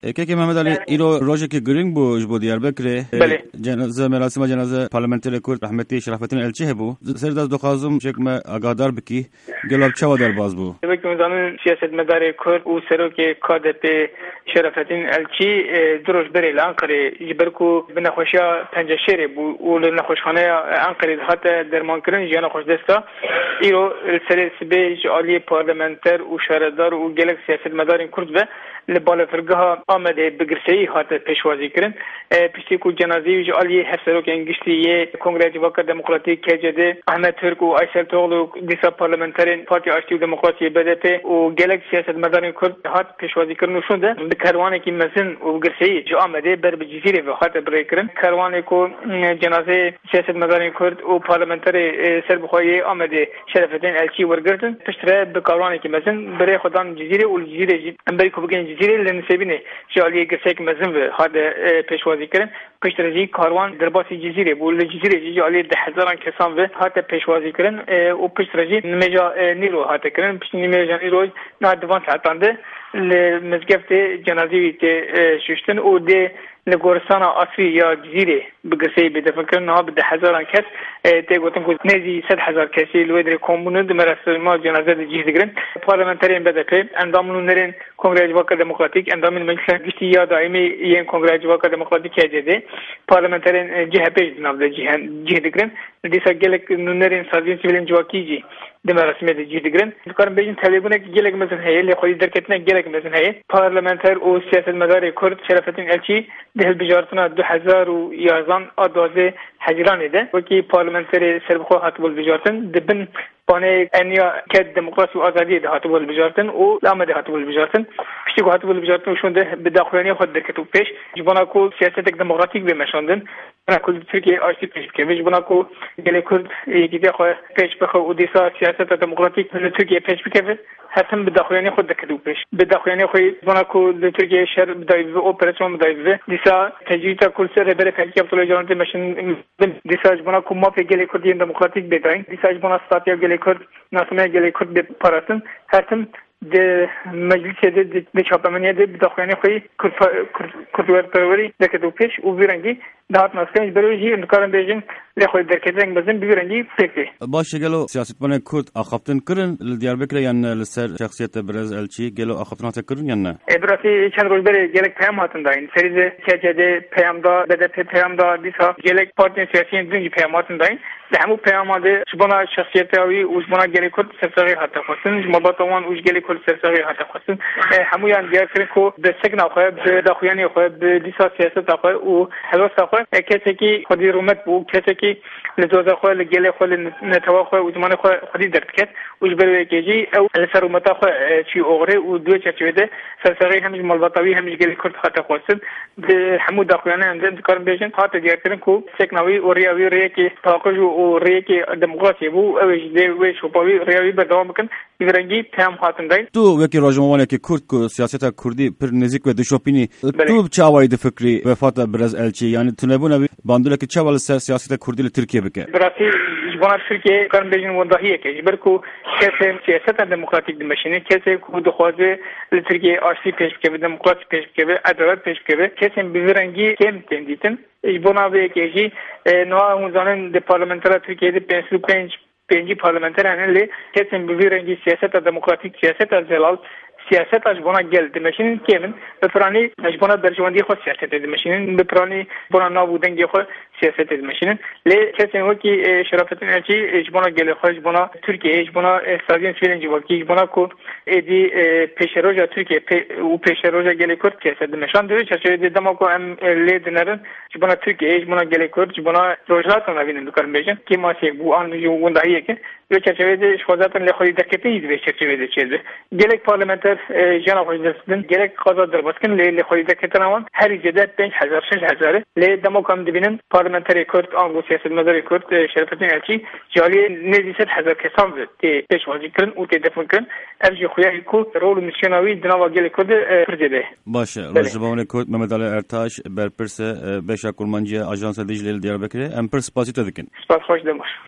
که محمد علی ایرو روزی که گرینگ بو جبو دیاربکر جنازه مراسم جنازه پارلمانتری کرد رحمتی شرفتین الچی هبو سر دست دخوازم شکل ما آگادار بکی گلاب چه ودار باز بو بکی مزامن سیاست مدار کرد و سروک کادت شرفتین الچی دروش بری لانقره جبرکو بنخوشیا پنجشری بو و لنخوشخانه انقره دهات درمان کردن جیان خوش دستا ایرو سر سبی جالی پارلمانتر و شهردار و گلک سیاست مدار کرد به لبالا فرقها آمده بگرسایی هات پیشوازی کردن پشتی کو جنازی جالی هفسروک انگشتی کنگره جواکر دموکراتیک کجده احمد ترک و آیسل توغلو دیسا پارلمانترین پارتی آشتی و دموکراسی بدت و گلک سیاست مدار کرد هات پیشوازی کردن شده کاروانی که مزن و بگرسایی جو آمده بر بجزیره و هات برای کردن کاروانی کو جنازه سیاست مدار کرد و پارلمانتر سربخوایی آمده شرفتین الچی ورگردن پشتره به کاروانی که مزن برای خودان جزیره و جزیره امبری کو بگن جزیره لنسبینه جالی گرسک مزن و هات پیشوازی کردن پشتره کاروان درباسی جزیره بول جزیره جالی 10,000 کسان و هات پیشوازی کردن و پشتره نمیجا نیرو هات کردن پشت نمیجا نیرو نه دوان ساعتانده لمزگفت جنازی ششتن و ده لگورستان آسفی یا جزیره بگرسی بدفن کردن ها به 10,000 کس تیگوتن که نزی 100,000 کسی لودر کمونه دمراسم جنازه جهید گرن پارلمانترین بدپی اندامون نرین کنگره جواکر دموکراتیک اندامون مجلس گشتی یا دائمی این کنگره جواکر دموکراتیک جده پارلمانترین جه پیش نامده جهید گرن دیسا گلک نرین سازین سیویلین جواکیجی دمراسم جهید گرن کارم بیشتر تلگونه گلک مثلا هی لخوی درکتنه گلک مثلا هی پارلمانتر و سیاست مدار کرد شرفتین الچی ده بجارتنا 2011 آدوازه حجران ده وکی پارلمانتری سربخو هاتبول بجارتن دبن بانه انیا که دموکراسی و آزادی ده هاتبول بجارتن و لامه ده هاتبول بجارتن پشتی که هاتبول بجارتن وشون ده بداخلانی خود درکتو پیش جبانا کو سیاست دموکراتیک بمشاندن بنا کل ترکیه آشتی پیش بکه جبانا کو گلی کرد یکی ده خو پیش بخو و دیسا سیاست دموکراتیک ترکیه پیش بکه حتم بداخلانی خود درکتو پیش بداخلانی خو جبانا کو ترکیه شهر بدایو اپراسیون بدایو دیسا تجویتا کل سر بره فلکی ابطال جانت ماشین دیسا جبانا کو ما په گلی کردین دموکراتیک بداین دیسا جبانا ستاتیا گلی کرد ناسمه گلی کرد به پاراتن حتم د مجلس د چاپمنیه د داخلانی خوی کردور پروری دکه دو پیش او بیرنگی دهات ناسکنج بروجی انکارن بیجن لخوی درکتنگ بزن بیرنگی فکری باشه گلو سیاستمن کرد اخافتن کرن دیاربکر یعنی لسر شخصیت برز الچی گلو اخافتنات کرن یا نه ابراتی چند روز بره گلک پیام هاتن داین سریز چجده پیام دا بدپ پیام دا دیسا گلک پارتی سیاسی دنجی پیام هاتن داین همو پیام ده شبنا شخصیتاوی و شبنا گلک کرد سرسری حتی خواستن مباتوان اوج گلک کرد سرسری حتی خواستن همو یان دیار کرن کو به سکن آخواه به داخویانی آخواه به دیسا سیاست آخواه و حلوست آخواه کسی که خودی رومت بو کسی که لزوزه خواه لگل خواه لنتوا خواه و زمان خواه خودی درد کرد وش بروی کجی او لسر رومتا خواه چی اوغره و دو چرچوه ده سرسری همیش مالباتاوی همیش گلی کرد حتی خواستن همو داخویانی انده کارم بیشن حتی دیار کرن کو سکناوی و ریاوی ریه که تاقش و ریه که دموکراسی بو اوش ده وش شپاوی ریاوی بردوام بکن بیرنگی پیام خواهتن داین تو وکی راجموانه که کرد که سیاست کردی پر نزیک و دشوپینی تو چه آواید فکری وفات برز الچی یعنی تو نبونه باندوله که چه ولی سیاست کردی لترکیه بکه براتی جبانا ترکیه کارم بیشن ونداهیه که جبرکو کسی سیاست دموکراتیک دمشینه کسی که دخوازه لترکیه آشتی پیش بکه دموکراسی پیش بکه عدالت پیش بکه کسی بیرنگی کم تندیتن جبانا به کهی نوع همزانن ده پارلمانتر ترکیه ده 55 پارلمانتر هنلی کسی بیرنگی سیاست دموکراتیک سیاست زلال سیاست اجبانا گل دمشین کیمن بپرانی اجبانا برجواندی خود سیاست دمشین بپرانی بنا نابودنگی خود سیاست دمشین لی کسی وکی شرافتن الچی اجبانا گل خود اجبانا ترکیه اجبانا سازین سویلن جواکی اجبانا کو ادی پیش روزا ترکیه و پیش روزا گل کرد سیاست دمشان دوی چه دیدم کو ام لی دنرن اجبانا ترکیه اجبانا گل کرد اجبانا روزات نبینن دکان بیشن کی ما سی بو آن جو وندایی که یه چه شوازاتن لی خودی دکتنی دی چه چیزه گلک پارلمانتر جناب حجدستن گرک قضا در بسکن لی خودی دکتران هر جدت 5,000 6,000 لی دموکرات دبینن پارلمانتری کرد آنگو سیاست مداری کرد شرفتین الچی جالی نزدیک 100,000 کسان تی پیشوازی کردن و تی دفن کردن ارجی خویی کو رول میشناوی دنوا گل کرد پرجده باشه راجبان کرد محمد علی ارتاش برپرس بشا کرمانجی آژانس دیجیتال دیاربکر ام پرس پاسیت دکن سپاس خوش دمش